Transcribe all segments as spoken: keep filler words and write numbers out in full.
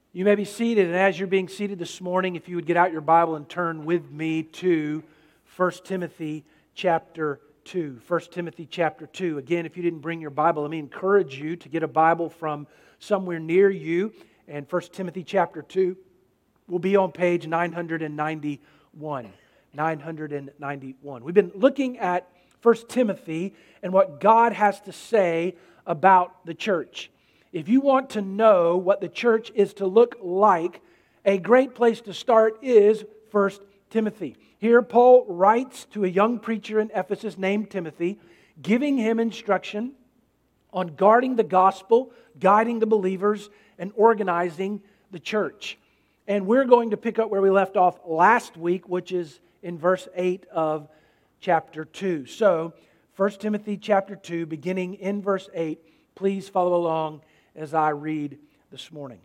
You may be seated, and as you're being seated this morning, if you would get out your Bible and turn with me to First Timothy chapter two. First Timothy chapter two. Again, if you didn't bring your Bible, let me encourage you to get a Bible from somewhere near you. And First Timothy chapter two will be on page nine ninety-one. nine ninety-one. We've been looking at First Timothy and what God has to say about the church. If you want to know what the church is to look like, a great place to start is First Timothy. Here Paul writes to a young preacher in Ephesus named Timothy, giving him instruction on guarding the gospel, guiding the believers, and organizing the church. And we're going to pick up where we left off last week, which is in verse eight of chapter two. So, First Timothy chapter two, beginning in verse eight, please follow along as I read this morning.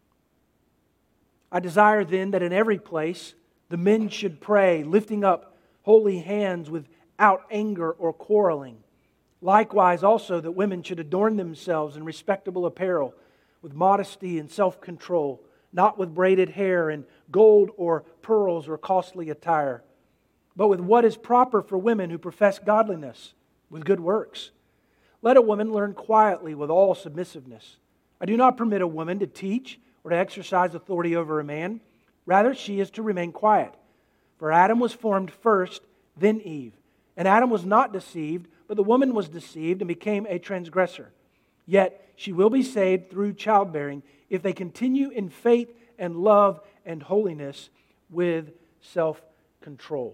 I desire then that in every place the men should pray, lifting up holy hands without anger or quarreling. Likewise also that women should adorn themselves in respectable apparel, with modesty and self-control, not with braided hair and gold or pearls or costly attire, but with what is proper for women who profess godliness, with good works. Let a woman learn quietly with all submissiveness. I do not permit a woman to teach or to exercise authority over a man. Rather, she is to remain quiet. For Adam was formed first, then Eve. And Adam was not deceived, but the woman was deceived and became a transgressor. Yet she will be saved through childbearing if they continue in faith and love and holiness with self-control.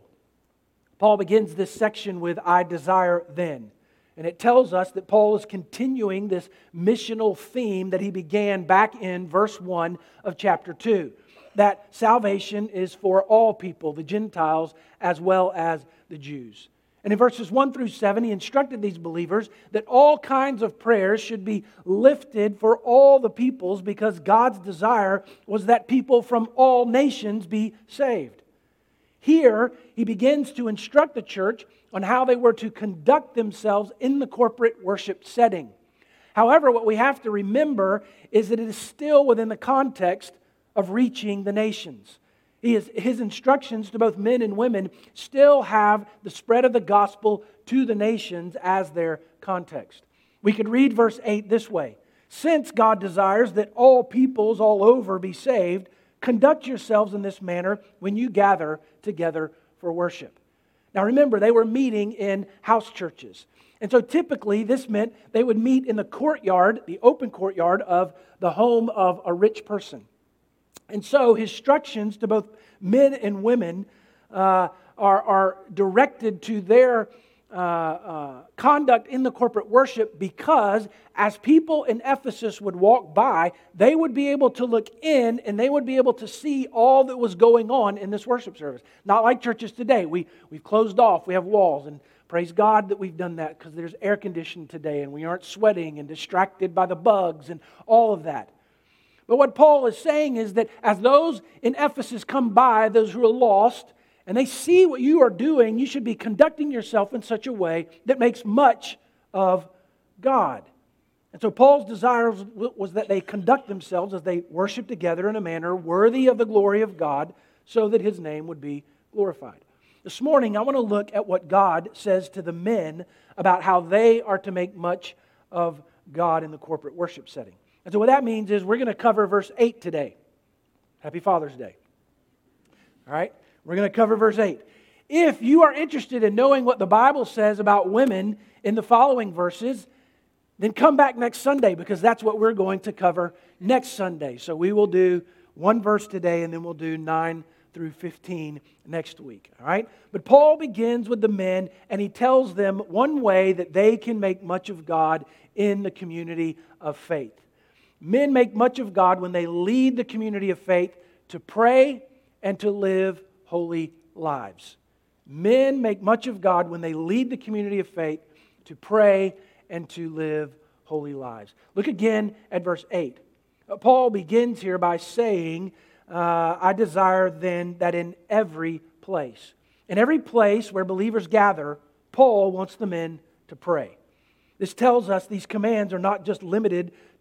Paul begins this section with, I desire then. And it tells us that Paul is continuing this missional theme that he began back in verse one of chapter two. That salvation is for all people, the Gentiles as well as the Jews. And in verses one through seven, he instructed these believers that all kinds of prayers should be lifted for all the peoples because God's desire was that people from all nations be saved. Here, he begins to instruct the church on how they were to conduct themselves in the corporate worship setting. However, what we have to remember is that it is still within the context of reaching the nations. His, his instructions to both men and women still have the spread of the gospel to the nations as their context. We could read verse eight this way. Since God desires that all peoples all over be saved, conduct yourselves in this manner when you gather together for worship. Now remember, they were meeting in house churches. And so typically this meant they would meet in the courtyard, the open courtyard of the home of a rich person. And so his instructions to both men and women uh, are, are directed to their uh, uh, conduct in the corporate worship because as people in Ephesus would walk by, they would be able to look in and they would be able to see all that was going on in this worship service. Not like churches today. We, we've closed off, we have walls, and praise God that we've done that because there's air conditioning today and we aren't sweating and distracted by the bugs and all of that. But what Paul is saying is that as those in Ephesus come by, those who are lost, and they see what you are doing, you should be conducting yourself in such a way that makes much of God. And so Paul's desire was that they conduct themselves as they worship together in a manner worthy of the glory of God so that His name would be glorified. This morning I want to look at what God says to the men about how they are to make much of God in the corporate worship setting. And so what that means is we're going to cover verse eight today. Happy Father's Day. All right? We're going to cover verse eight. If you are interested in knowing what the Bible says about women in the following verses, then come back next Sunday because that's what we're going to cover next Sunday. So we will do one verse today and then we'll do nine through fifteen next week. All right? But Paul begins with the men and he tells them one way that they can make much of God in the community of faith. Men make much of God when they lead the community of faith to pray and to live holy lives. Men make much of God when they lead the community of faith to pray and to live holy lives. Look again at verse eight. Paul begins here by saying, uh, I desire then that in every place. In every place where believers gather, Paul wants the men to pray. This tells us these commands are not just limited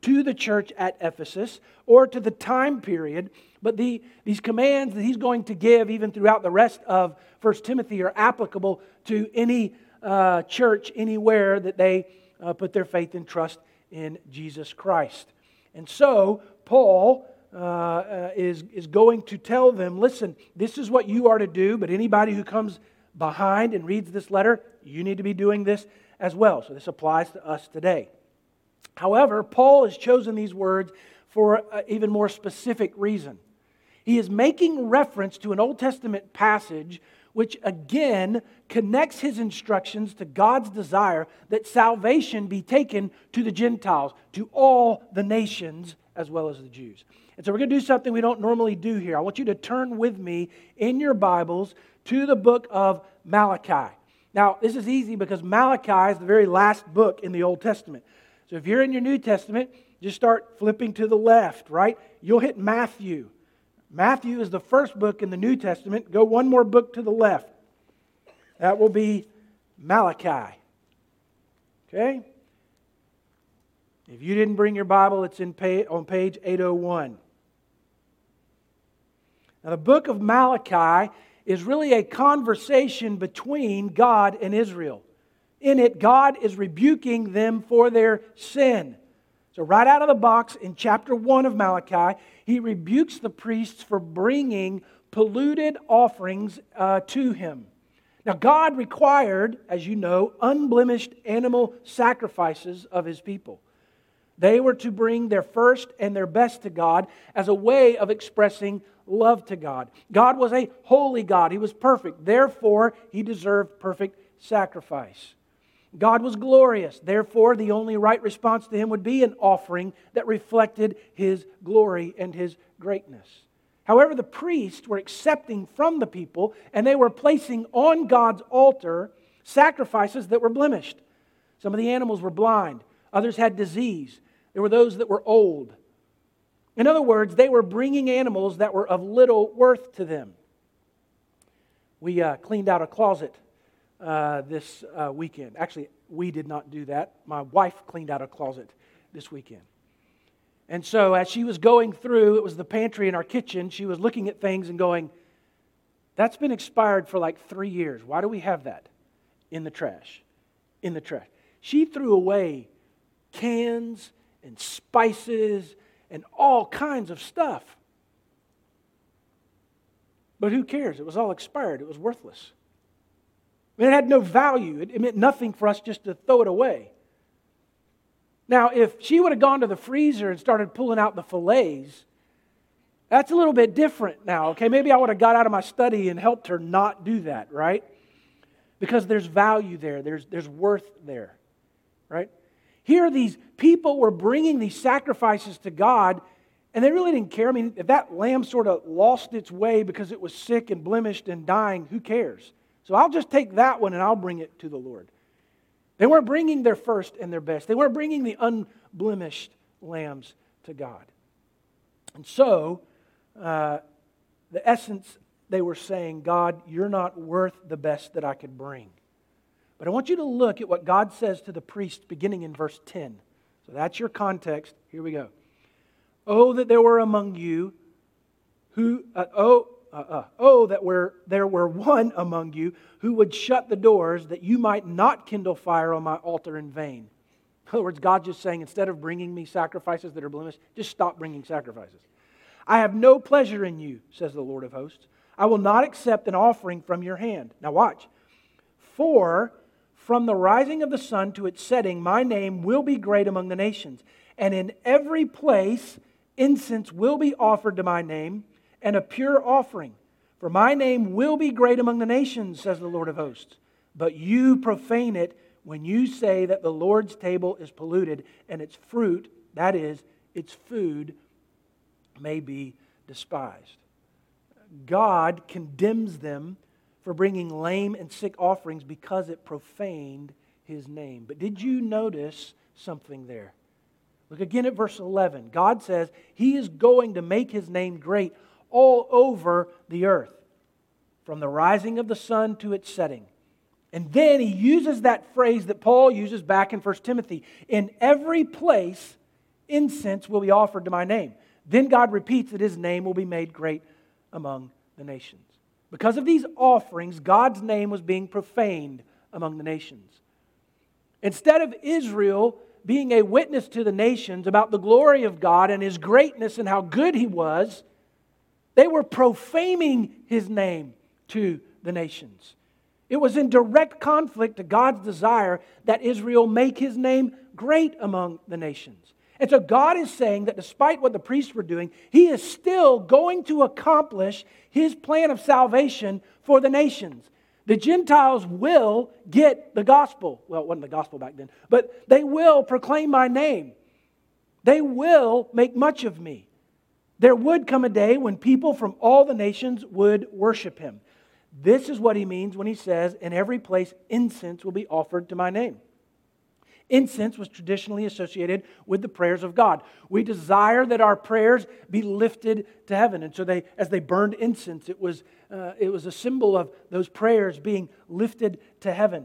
to the church at Ephesus or to the time period, but the, these commands that he's going to give even throughout the rest of First Timothy are applicable to any uh, church anywhere that they uh, put their faith and trust in Jesus Christ. And so, Paul uh, uh, is, is going to tell them, listen, this is what you are to do, but anybody who comes behind and reads this letter, you need to be doing this as well. So this applies to us today. However, Paul has chosen these words for an even more specific reason. He is making reference to an Old Testament passage which again connects his instructions to God's desire that salvation be taken to the Gentiles, to all the nations as well as the Jews. And so we're going to do something we don't normally do here. I want you to turn with me in your Bibles to the book of Malachi. Now, this is easy because Malachi is the very last book in the Old Testament. So if you're in your New Testament, just start flipping to the left, right? You'll hit Matthew. Matthew is the first book in the New Testament. Go one more book to the left. That will be Malachi. Okay? If you didn't bring your Bible, it's in page, on page eight oh one. Now, the book of Malachi is really a conversation between God and Israel. In it, God is rebuking them for their sin. So right out of the box in chapter one of Malachi, he rebukes the priests for bringing polluted offerings uh, to him. Now God required, as you know, unblemished animal sacrifices of his people. They were to bring their first and their best to God as a way of expressing love to God. God was a holy God. He was perfect. Therefore, He deserved perfect sacrifice. God was glorious. Therefore, the only right response to Him would be an offering that reflected His glory and His greatness. However, the priests were accepting from the people, and they were placing on God's altar sacrifices that were blemished. Some of the animals were blind. Others had disease. There were those that were old. In other words, they were bringing animals that were of little worth to them. We uh, cleaned out a closet uh, this uh, weekend. Actually, we did not do that. My wife cleaned out a closet this weekend. And so as she was going through, it was the pantry in our kitchen, she was looking at things and going, that's been expired for like three years. Why do we have that in the trash? In the trash. She threw away cans and spices and all kinds of stuff. But who cares? It was all expired. It was worthless. I mean, it had no value. It, it meant nothing for us just to throw it away. Now, if she would have gone to the freezer and started pulling out the fillets, that's a little bit different now, okay? Maybe I would have got out of my study and helped her not do that, right? Because there's value there. There's, there's worth there, right? Here, these people were bringing these sacrifices to God, and they really didn't care. I mean, if that lamb sort of lost its way because it was sick and blemished and dying, who cares? So I'll just take that one and I'll bring it to the Lord. They weren't bringing their first and their best. They weren't bringing the unblemished lambs to God. And so, uh, the essence, they were saying, God, you're not worth the best that I could bring. But I want you to look at what God says to the priest beginning in verse ten. So that's your context. Here we go. Oh, that there were among you who, uh, oh, uh, uh, oh, that were there were one among you who would shut the doors that you might not kindle fire on my altar in vain. In other words, God's just saying, instead of bringing me sacrifices that are blemished, just stop bringing sacrifices. I have no pleasure in you, says the Lord of hosts. I will not accept an offering from your hand. Now watch. For from the rising of the sun to its setting, my name will be great among the nations. And in every place, incense will be offered to my name, and a pure offering. For my name will be great among the nations, says the Lord of hosts. But you profane it when you say that the Lord's table is polluted, and its fruit, that is, its food, may be despised. God condemns them for bringing lame and sick offerings because it profaned His name. But did you notice something there? Look again at verse eleven. God says He is going to make His name great all over the earth, from the rising of the sun to its setting. And then He uses that phrase that Paul uses back in First Timothy. In every place, incense will be offered to my name. Then God repeats that His name will be made great among the nations. Because of these offerings, God's name was being profaned among the nations. Instead of Israel being a witness to the nations about the glory of God and His greatness and how good He was, they were profaning His name to the nations. It was in direct conflict to God's desire that Israel make His name great among the nations. And so God is saying that despite what the priests were doing, He is still going to accomplish His plan of salvation for the nations. The Gentiles will get the gospel. Well, it wasn't the gospel back then, but they will proclaim my name. They will make much of me. There would come a day when people from all the nations would worship Him. This is what He means when He says, in every place incense will be offered to my name. Incense was traditionally associated with the prayers of God. We desire that our prayers be lifted to heaven. And so they, as they burned incense, it was, uh, it was a symbol of those prayers being lifted to heaven.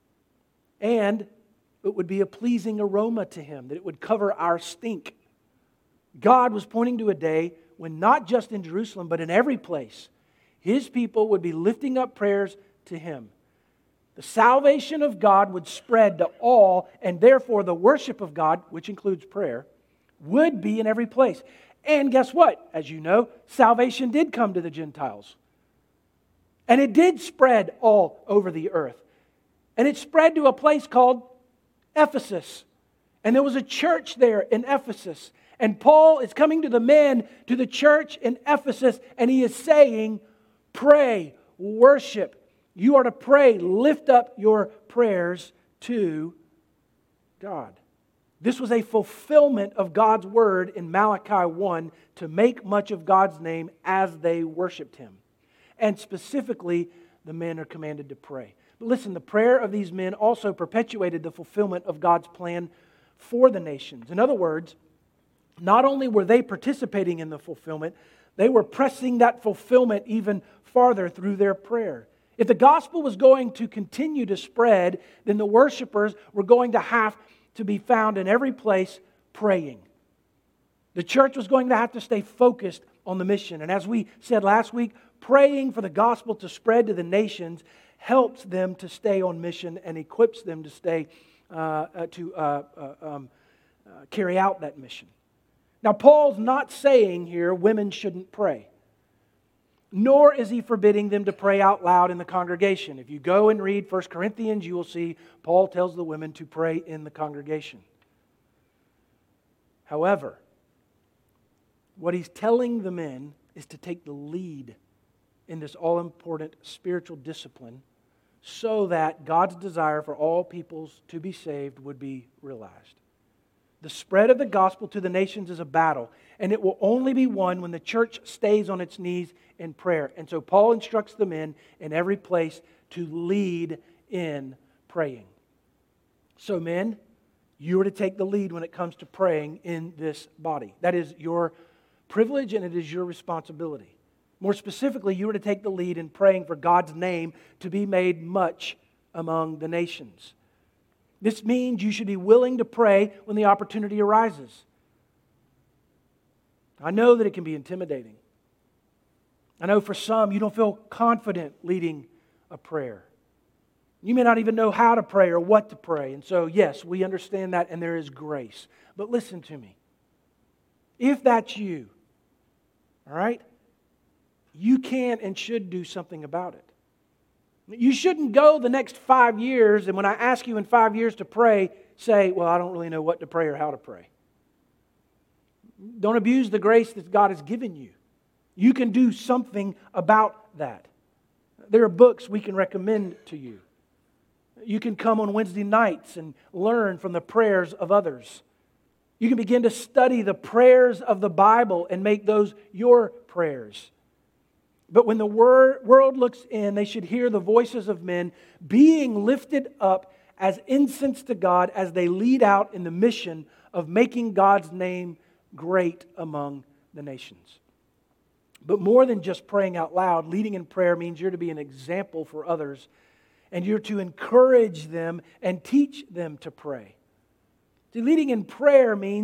And it would be a pleasing aroma to Him, that it would cover our stink. God was pointing to a day when not just in Jerusalem, but in every place, His people would be lifting up prayers to Him. The salvation of God would spread to all, and therefore the worship of God, which includes prayer, would be in every place. And guess what? As you know, salvation did come to the Gentiles. And it did spread all over the earth. And it spread to a place called Ephesus. And there was a church there in Ephesus. And Paul is coming to the men, to the church in Ephesus, and he is saying, pray, worship. You are to pray, lift up your prayers to God. This was a fulfillment of God's word in Malachi one to make much of God's name as they worshiped Him. And specifically, the men are commanded to pray. But listen, the prayer of these men also perpetuated the fulfillment of God's plan for the nations. In other words, not only were they participating in the fulfillment, they were pressing that fulfillment even farther through their prayer. If the gospel was going to continue to spread, then the worshipers were going to have to be found in every place praying. The church was going to have to stay focused on the mission. And as we said last week, praying for the gospel to spread to the nations helps them to stay on mission and equips them to stay uh, uh, to uh, uh, um, uh, carry out that mission. Now, Paul's not saying here women shouldn't pray. Nor is he forbidding them to pray out loud in the congregation. If you go and read First Corinthians, you will see Paul tells the women to pray in the congregation. However, what he's telling the men is to take the lead in this all-important spiritual discipline so that God's desire for all peoples to be saved would be realized. The spread of the gospel to the nations is a battle, and it will only be won when the church stays on its knees in prayer. And so Paul instructs the men in every place to lead in praying. So men, you are to take the lead when it comes to praying in this body. That is your privilege and it is your responsibility. More specifically, you are to take the lead in praying for God's name to be made much among the nations. This means you should be willing to pray when the opportunity arises. I know that it can be intimidating. I know for some you don't feel confident leading a prayer. You may not even know how to pray or what to pray. And so, yes, we understand that and there is grace. But listen to me. If that's you, all right, you can and should do something about it. You shouldn't go the next five years and when I ask you in five years to pray, say, well, I don't really know what to pray or how to pray. Don't abuse the grace that God has given you. You can do something about that. There are books we can recommend to you. You can come on Wednesday nights and learn from the prayers of others. You can begin to study the prayers of the Bible and make those your prayers. But when the wor- world looks in, they should hear the voices of men being lifted up as incense to God as they lead out in the mission of making God's name great among the nations. But more than just praying out loud, leading in prayer means you're to be an example for others and you're to encourage them and teach them to pray. See, leading in prayer means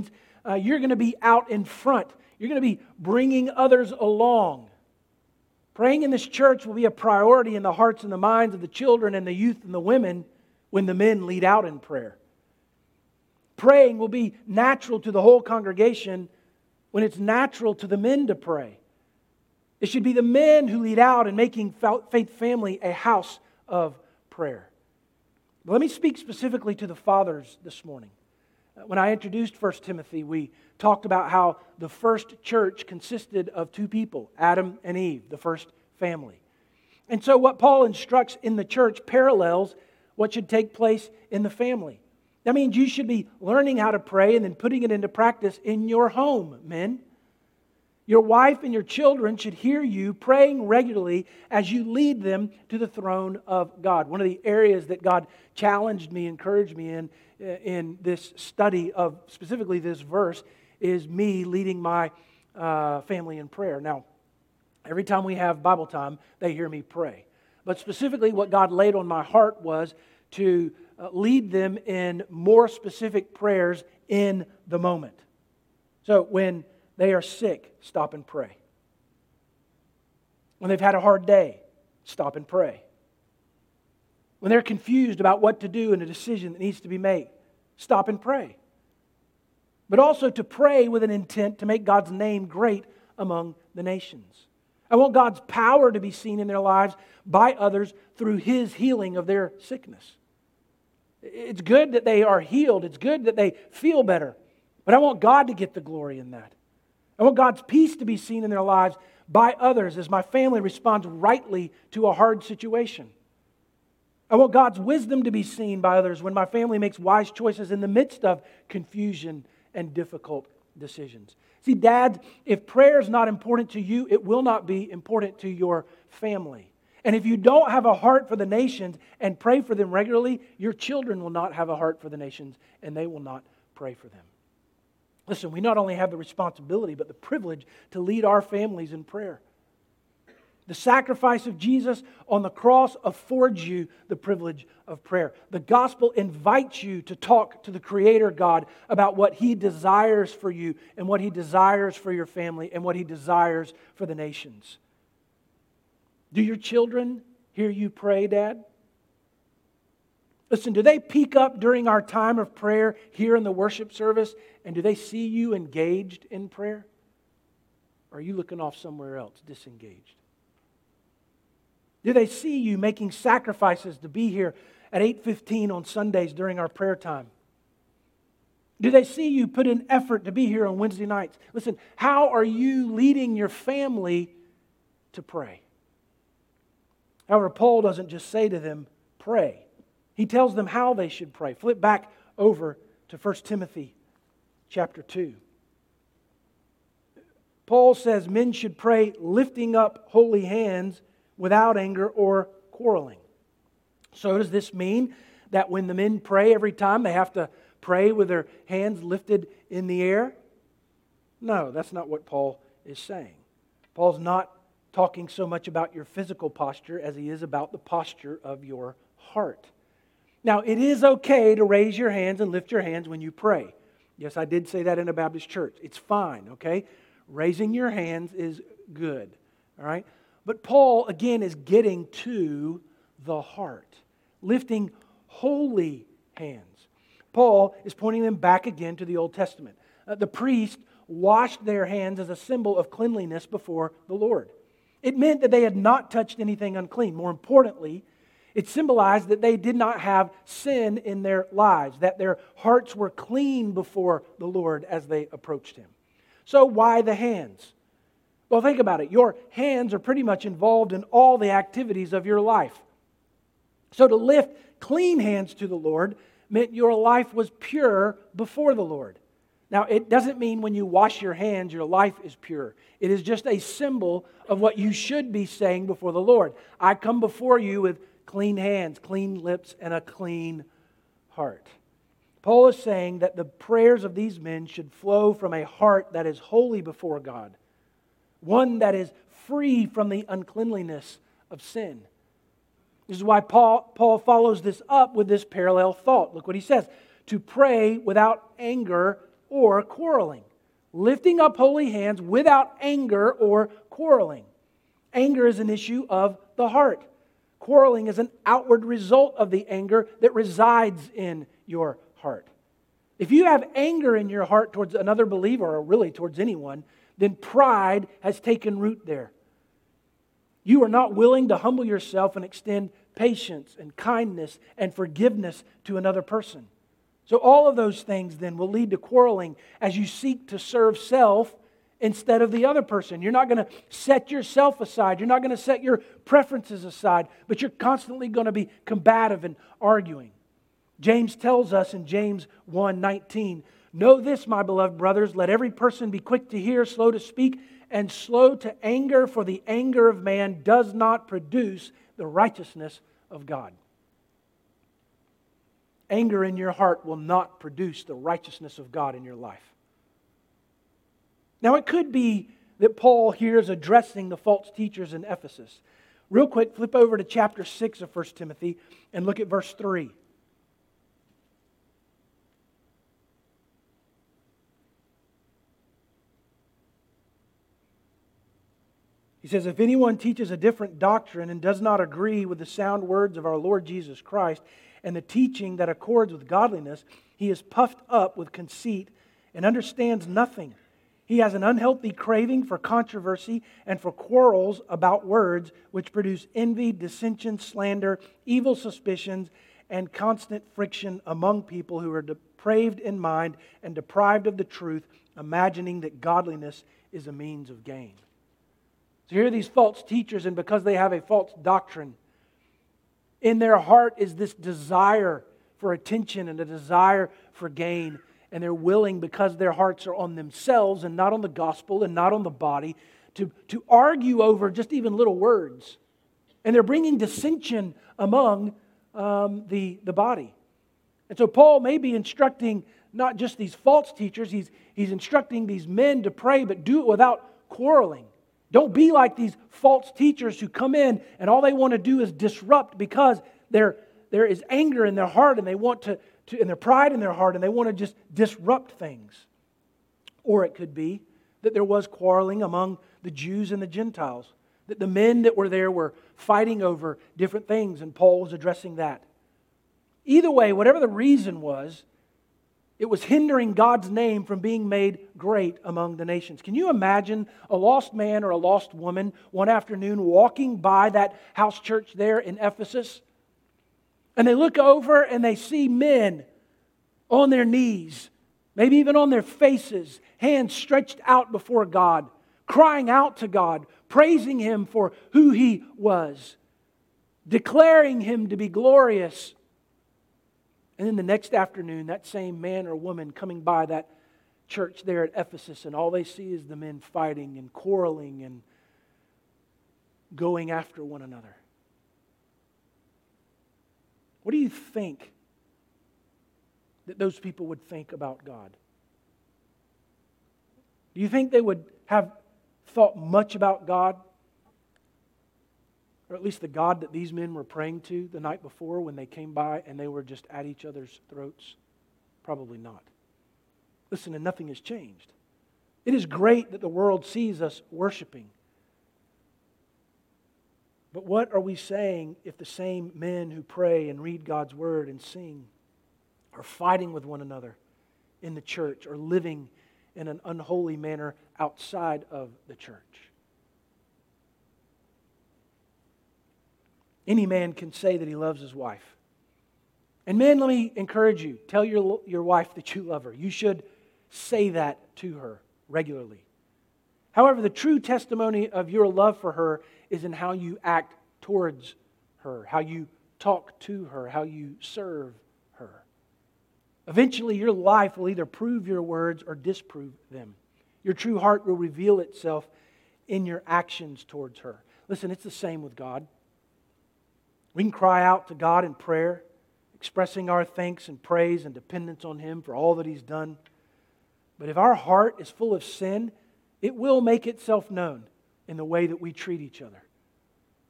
uh, you're going to be out in front. You're going to be bringing others along. Praying in this church will be a priority in the hearts and the minds of the children and the youth and the women when the men lead out in prayer. Praying will be natural to the whole congregation when it's natural to the men to pray. It should be the men who lead out in making Faith Family a house of prayer. But let me speak specifically to the fathers this morning. When I introduced First Timothy, we talked about how the first church consisted of two people, Adam and Eve, the first family. And so what Paul instructs in the church parallels what should take place in the family. That means you should be learning how to pray and then putting it into practice in your home, men. Your wife and your children should hear you praying regularly as you lead them to the throne of God. One of the areas that God challenged me, encouraged me in, in this study of specifically this verse is me leading my uh, family in prayer. Now, every time we have Bible time, they hear me pray. But specifically what God laid on my heart was to uh, lead them in more specific prayers in the moment. So when they are sick, stop and pray. When they've had a hard day, stop and pray. When they're confused about what to do in a decision that needs to be made, stop and pray. But also to pray with an intent to make God's name great among the nations. I want God's power to be seen in their lives by others through His healing of their sickness. It's good that they are healed. It's good that they feel better. But I want God to get the glory in that. I want God's peace to be seen in their lives by others as my family responds rightly to a hard situation. I want God's wisdom to be seen by others when my family makes wise choices in the midst of confusion and difficult decisions. See, dads, if prayer is not important to you, it will not be important to your family. And if you don't have a heart for the nations and pray for them regularly, your children will not have a heart for the nations and they will not pray for them. Listen, we not only have the responsibility, but the privilege to lead our families in prayer. The sacrifice of Jesus on the cross affords you the privilege of prayer. The gospel invites you to talk to the Creator God about what He desires for you and what He desires for your family and what He desires for the nations. Do your children hear you pray, Dad? Listen, do they peek up during our time of prayer here in the worship service? And do they see you engaged in prayer? Or are you looking off somewhere else, disengaged? Do they see you making sacrifices to be here at eight fifteen on Sundays during our prayer time? Do they see you put in effort to be here on Wednesday nights? Listen, how are you leading your family to pray? However, Paul doesn't just say to them, pray. He tells them how they should pray. Flip back over to First Timothy chapter two. Paul says men should pray lifting up holy hands without anger or quarreling. So does this mean that when the men pray every time they have to pray with their hands lifted in the air? No, that's not what Paul is saying. Paul's not talking so much about your physical posture as he is about the posture of your heart. Now, it is okay to raise your hands and lift your hands when you pray. Yes, I did say that in a Baptist church. It's fine, okay? Raising your hands is good, all right? But Paul, again, is getting to the heart, lifting holy hands. Paul is pointing them back again to the Old Testament. Uh, the priest washed their hands as a symbol of cleanliness before the Lord. It meant that they had not touched anything unclean. More importantly, it symbolized that they did not have sin in their lives, that their hearts were clean before the Lord as they approached Him. So why the hands? Well, think about it. Your hands are pretty much involved in all the activities of your life. So to lift clean hands to the Lord meant your life was pure before the Lord. Now, it doesn't mean when you wash your hands, your life is pure. It is just a symbol of what you should be saying before the Lord. I come before you with clean hands, clean lips, and a clean heart. Paul is saying that the prayers of these men should flow from a heart that is holy before God, one that is free from the uncleanliness of sin. This is why Paul, Paul follows this up with this parallel thought. Look what he says. To pray without anger or quarreling. lifting up holy hands without anger or quarreling. Anger is an issue of the heart. Quarreling is an outward result of the anger that resides in your heart. If you have anger in your heart towards another believer, or really towards anyone, then pride has taken root there. You are not willing to humble yourself and extend patience and kindness and forgiveness to another person. So all of those things then will lead to quarreling as you seek to serve self instead of the other person. You're not going to set yourself aside. You're not going to set your preferences aside, but you're constantly going to be combative and arguing. James tells us in James one nineteen, "Know this, my beloved brothers, let every person be quick to hear, slow to speak, and slow to anger, for the anger of man does not produce the righteousness of God." Anger in your heart will not produce the righteousness of God in your life. Now, it could be that Paul here is addressing the false teachers in Ephesus. Real quick, flip over to chapter six of First Timothy and look at verse three. He says, "If anyone teaches a different doctrine and does not agree with the sound words of our Lord Jesus Christ and the teaching that accords with godliness, he is puffed up with conceit and understands nothing. He has an unhealthy craving for controversy and for quarrels about words, which produce envy, dissension, slander, evil suspicions, and constant friction among people who are depraved in mind and deprived of the truth, imagining that godliness is a means of gain." So here are these false teachers, and because they have a false doctrine, in their heart is this desire for attention and a desire for gain. And they're willing, because their hearts are on themselves and not on the gospel and not on the body, to, to argue over just even little words. And they're bringing dissension among um, the, the body. And so Paul may be instructing not just these false teachers, he's, he's instructing these men to pray, but do it without quarreling. Don't be like these false teachers who come in and all they want to do is disrupt because there, there is anger in their heart and they want to, to, and their pride in their heart and they want to just disrupt things. Or it could be that there was quarreling among the Jews and the Gentiles. That the men that were there were fighting over different things and Paul was addressing that. Either way, whatever the reason was, it was hindering God's name from being made great among the nations. Can you imagine a lost man or a lost woman one afternoon walking by that house church there in Ephesus? And they look over and they see men on their knees, maybe even on their faces, hands stretched out before God, crying out to God, praising Him for who He was, declaring Him to be glorious. And then the next afternoon, that same man or woman coming by that church there at Ephesus, and all they see is the men fighting and quarreling and going after one another. What do you think that those people would think about God? Do you think they would have thought much about God? Or at least the God that these men were praying to the night before when they came by and they were just at each other's throats? Probably not. Listen, and nothing has changed. It is great that the world sees us worshiping. But what are we saying if the same men who pray and read God's Word and sing are fighting with one another in the church or living in an unholy manner outside of the church? Any man can say that he loves his wife. And men, let me encourage you. Tell your, your wife that you love her. You should say that to her regularly. However, the true testimony of your love for her is in how you act towards her, how you talk to her, how you serve her. Eventually, your life will either prove your words or disprove them. Your true heart will reveal itself in your actions towards her. Listen, it's the same with God. We can cry out to God in prayer, expressing our thanks and praise and dependence on Him for all that He's done. But if our heart is full of sin, it will make itself known in the way that we treat each other.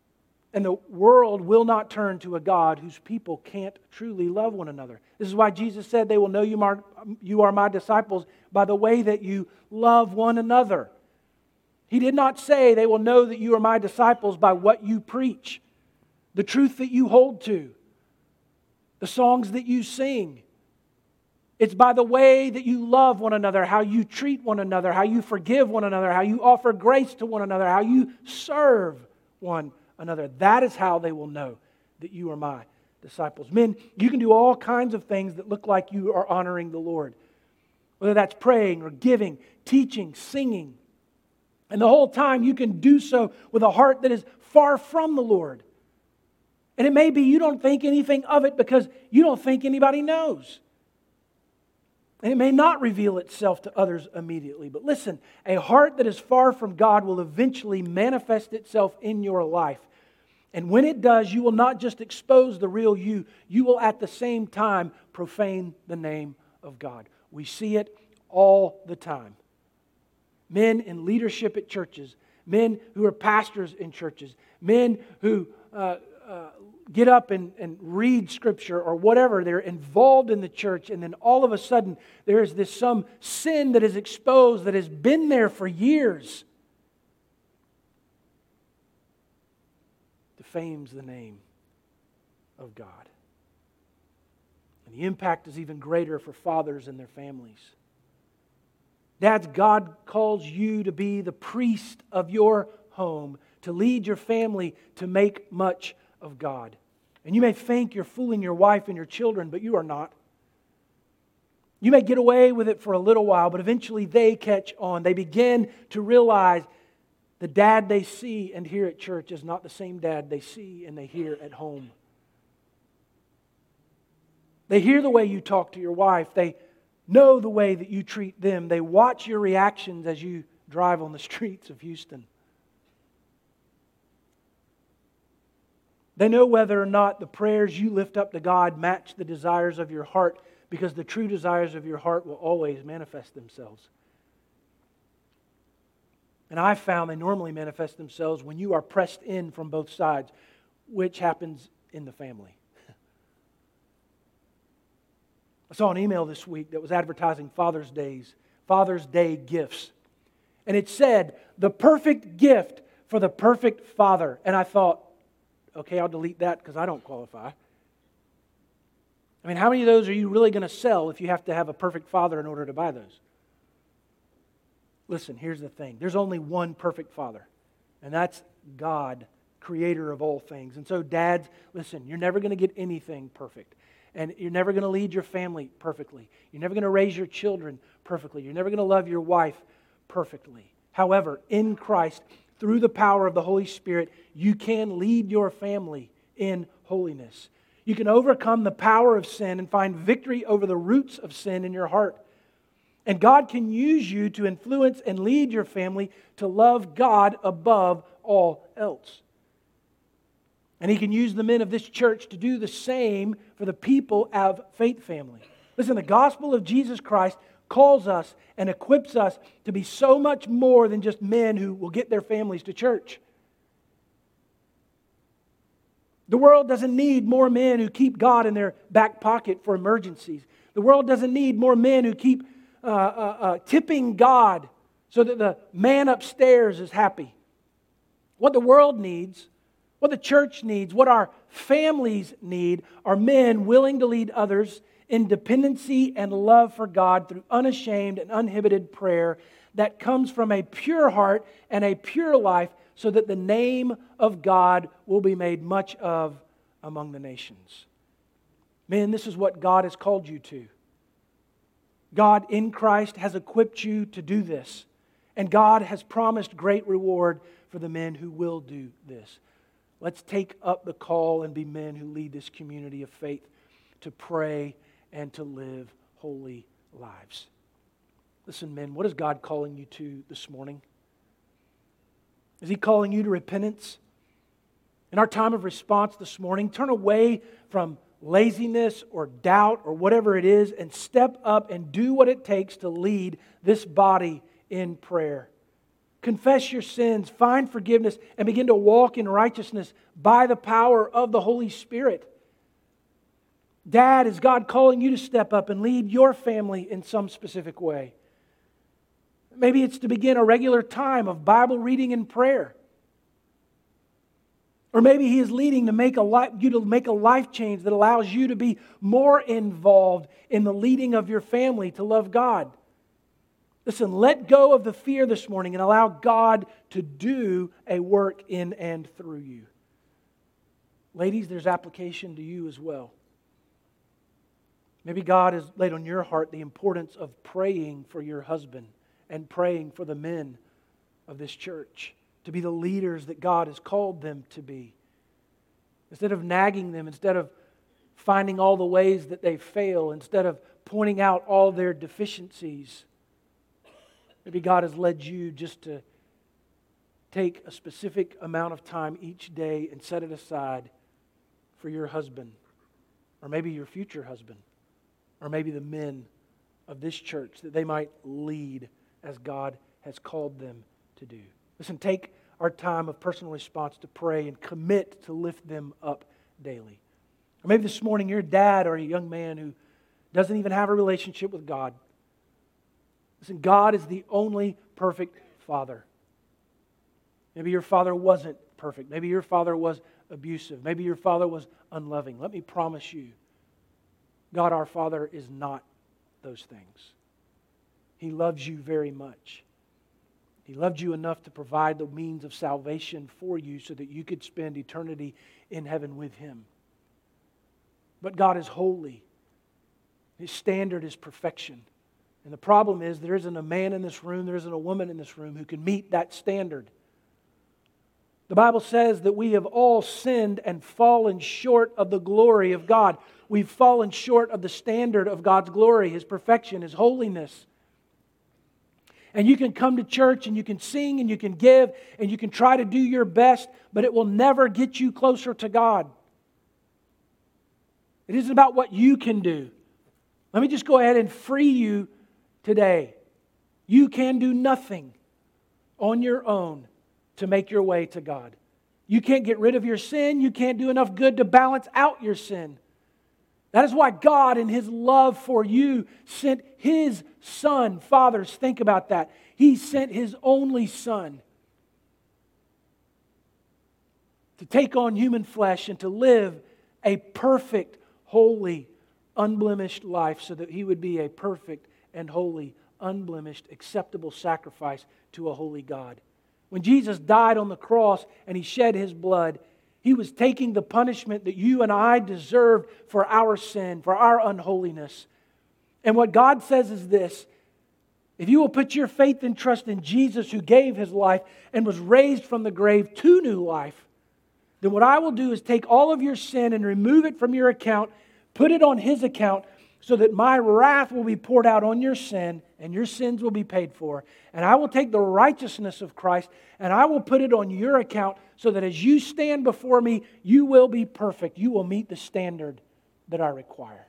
And the world will not turn to a God whose people can't truly love one another. This is why Jesus said, they will know you are, you are my disciples by the way that you love one another. He did not say they will know that you are my disciples by what you preach, the truth that you hold to, the songs that you sing. It's by the way that you love one another, how you treat one another, how you forgive one another, how you offer grace to one another, how you serve one another. That is how they will know that you are my disciples. Men, you can do all kinds of things that look like you are honoring the Lord. Whether that's praying or giving, teaching, singing. And the whole time you can do so with a heart that is far from the Lord. And it may be you don't think anything of it because you don't think anybody knows. And it may not reveal itself to others immediately. But listen, a heart that is far from God will eventually manifest itself in your life. And when it does, you will not just expose the real you, you will at the same time profane the name of God. We see it all the time. Men in leadership at churches, men who are pastors in churches, men who uh, uh, get up and, and read Scripture or whatever, they're involved in the church, and then all of a sudden there is this some sin that is exposed that has been there for years. Defames the name of God. And the impact is even greater for fathers and their families. Dads, God calls you to be the priest of your home, to lead your family, to make much of God. And you may think you're fooling your wife and your children, but you are not. You may get away with it for a little while, but eventually they catch on. They begin to realize the dad they see and hear at church is not the same dad they see and they hear at home. They hear the way you talk to your wife. They know the way that you treat them. They watch your reactions as you drive on the streets of Houston. They know whether or not the prayers you lift up to God match the desires of your heart, because the true desires of your heart will always manifest themselves. And I've found they normally manifest themselves when you are pressed in from both sides, which happens in the family. I saw an email this week that was advertising Father's Days, Father's Day gifts. And it said, the perfect gift for the perfect father. And I thought, okay, I'll delete that because I don't qualify. I mean, how many of those are you really going to sell if you have to have a perfect father in order to buy those? Listen, here's the thing. There's only one perfect father, and that's God, creator of all things. And so dads, listen, you're never going to get anything perfect. And you're never going to lead your family perfectly. You're never going to raise your children perfectly. You're never going to love your wife perfectly. However, in Christ, through the power of the Holy Spirit, you can lead your family in holiness. You can overcome the power of sin and find victory over the roots of sin in your heart. And God can use you to influence and lead your family to love God above all else. And He can use the men of this church to do the same for the people of Faith Family. Listen, the gospel of Jesus Christ calls us and equips us to be so much more than just men who will get their families to church. The world doesn't need more men who keep God in their back pocket for emergencies. The world doesn't need more men who keep uh, uh, uh, tipping God so that the man upstairs is happy. What the world needs, what the church needs, what our families need are men willing to lead others in dependency and love for God through unashamed and uninhibited prayer that comes from a pure heart and a pure life, so that the name of God will be made much of among the nations. Men, this is what God has called you to. God in Christ has equipped you to do this. And God has promised great reward for the men who will do this. Let's take up the call and be men who lead this community of faith to pray and to live holy lives. Listen, men, what is God calling you to this morning? Is He calling you to repentance? In our time of response this morning, turn away from laziness or doubt or whatever it is and step up and do what it takes to lead this body in prayer. confess your sins, find forgiveness, and begin to walk in righteousness by the power of the Holy Spirit. Dad, is God calling you to step up and lead your family in some specific way? Maybe it's to begin a regular time of Bible reading and prayer. Or maybe He is leading to make a life, you to make a life change that allows you to be more involved in the leading of your family to love God. Listen, let go of the fear this morning and allow God to do a work in and through you. Ladies, there's application to you as well. Maybe God has laid on your heart the importance of praying for your husband and praying for the men of this church to be the leaders that God has called them to be. Instead of nagging them, instead of finding all the ways that they fail, instead of pointing out all their deficiencies, maybe God has led you just to take a specific amount of time each day and set it aside for your husband, or maybe your future husband, or maybe the men of this church, that they might lead as God has called them to do. Listen, take our time of personal response to pray and commit to lift them up daily. Or maybe this morning you're a dad or a young man who doesn't even have a relationship with God. Listen, God is the only perfect father. Maybe your father wasn't perfect. Maybe your father was abusive. Maybe your father was unloving. Let me promise you, God our Father is not those things. He loves you very much. He loved you enough to provide the means of salvation for you so that you could spend eternity in heaven with Him. But God is holy. His standard is perfection. And the problem is there isn't a man in this room, there isn't a woman in this room who can meet that standard. The Bible says that we have all sinned and fallen short of the glory of God. We've fallen short of the standard of God's glory, His perfection, His holiness. And you can come to church and you can sing and you can give and you can try to do your best, but it will never get you closer to God. It isn't about what you can do. Let me just go ahead and free you today. You can do nothing on your own to make your way to God. You can't get rid of your sin. You can't do enough good to balance out your sin. That is why God, in His love for you, sent His Son. Fathers, think about that. He sent His only Son to take on human flesh and to live a perfect, holy, unblemished life so that He would be a perfect and holy, unblemished, acceptable sacrifice to a holy God. When Jesus died on the cross and He shed His blood, He was taking the punishment that you and I deserved for our sin, for our unholiness. And what God says is this: if you will put your faith and trust in Jesus, who gave His life and was raised from the grave to new life, then what I will do is take all of your sin and remove it from your account, put it on His account, so that my wrath will be poured out on your sin and your sins will be paid for. And I will take the righteousness of Christ and I will put it on your account so that as you stand before me, you will be perfect. You will meet the standard that I require.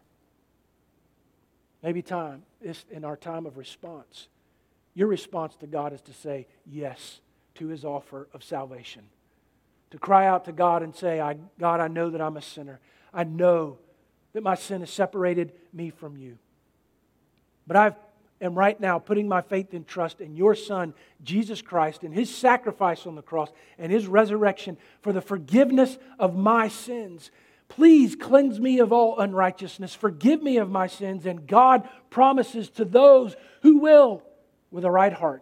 Maybe time is in our time of response. Your response to God is to say yes to His offer of salvation. To cry out to God and say, I, God, I know that I'm a sinner. I know that my sin has separated me from You. But I am right now putting my faith and trust in Your Son, Jesus Christ, and His sacrifice on the cross and His resurrection for the forgiveness of my sins. Please cleanse me of all unrighteousness. Forgive me of my sins. And God promises to those who will, with a right heart,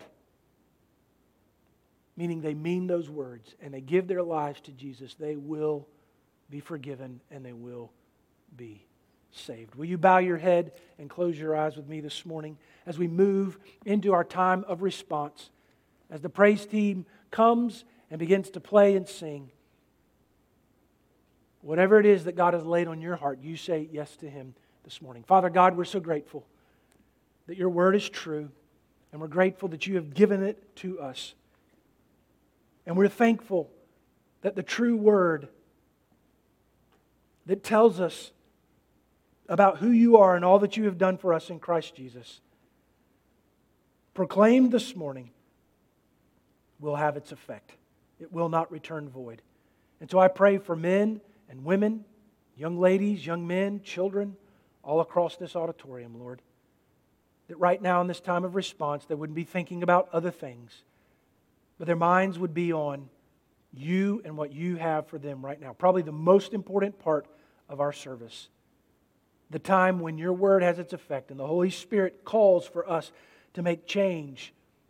meaning they mean those words and they give their lives to Jesus, they will be forgiven and they will be saved. Will you bow your head and close your eyes with me this morning as we move into our time of response? As the praise team comes and begins to play and sing, whatever it is that God has laid on your heart, you say yes to Him this morning. Father God, we're so grateful that Your Word is true, and we're grateful that You have given it to us. And we're thankful that the true Word that tells us about who You are and all that You have done for us in Christ Jesus, proclaimed this morning, will have its effect. It will not return void. And so I pray for men and women, young ladies, young men, children, all across this auditorium, Lord, that right now in this time of response, they wouldn't be thinking about other things, but their minds would be on you and what you have for them right now. Probably the most important part of our service. The time when your word has its effect and the Holy Spirit calls for us to make change.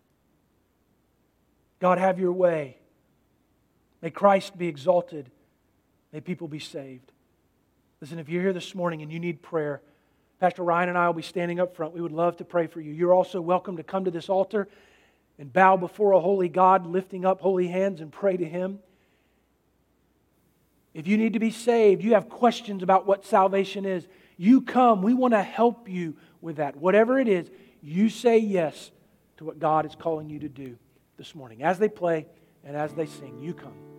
God, have your way. May Christ be exalted. May people be saved. Listen, if you're here this morning and you need prayer, Pastor Ryan and I will be standing up front. We would love to pray for you. You're also welcome to come to this altar and bow before a holy God, lifting up holy hands and pray to Him. If you need to be saved, you have questions about what salvation is, you come. We want to help you with that. Whatever it is, you say yes to what God is calling you to do this morning. As they play and as they sing, you come.